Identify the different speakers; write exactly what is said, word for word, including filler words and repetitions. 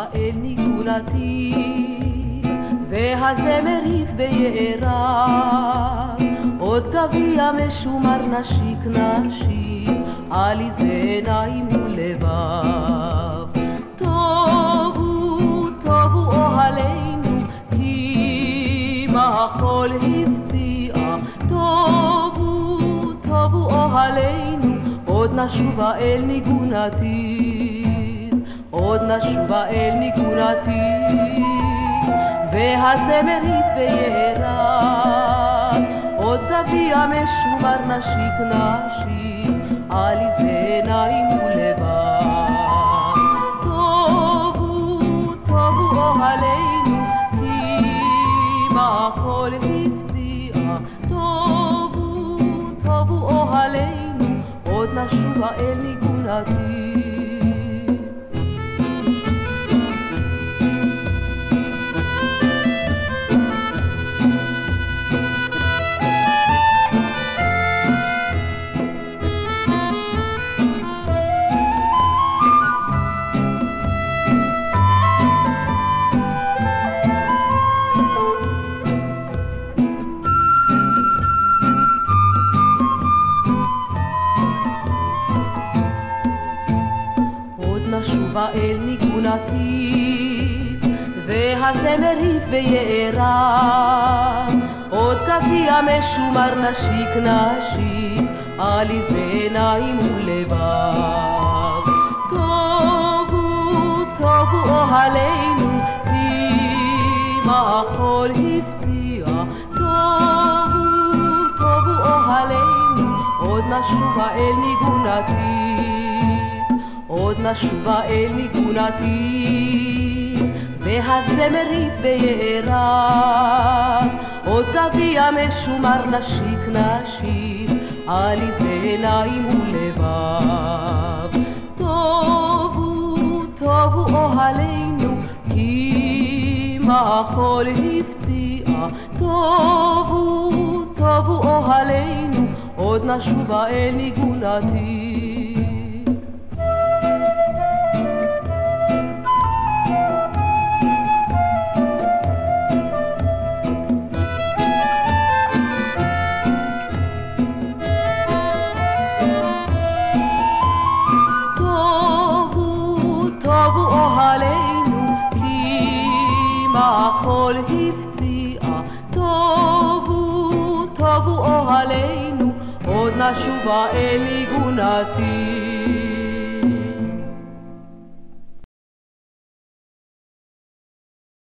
Speaker 1: אל ניגונתי, והזמר ויערה, עוד גביע משומר נשיק נשיק, עליז עיניים ולבב. טובו, טובו אוהלינו, כי מחול הפציעה. טובו, טובו אוהלינו, עוד נשובה אל ניגונתי, עוד נשובה אל ניגונתי, והזמר ויערה, עוד גביע משומר נשיק נשיק, עליז עיניים ולבב. טובו, טובו אוהלינו, כי מחול הפציעה. טובו, טובו אוהלינו, עוד נשובה אל ניגונתי. נשובה אל ניגונתי, והזמר ויערה, עוד גביע משומר נשיק נשיק, עליז עיניים ולבב. טובו, טובו אוהלינו, כי מחול הפציעה. טובו, טובו אוהלינו, עוד נשובה אל ניגונתי, עוד נשובה אל ניגונתי, והזמר ויערה, עוד גביע משומר נשיק נשיק, עליז עיניים ולבב. טובו, טובו אוהלינו, כי מחול הפציעה. טובו, טובו אוהלינו, עוד נשובה אל ניגונתי. טובו אוהלינו, כי מחול הפציעה. טובו, טובו אוהלינו, עוד נשובה אל ניגונתי.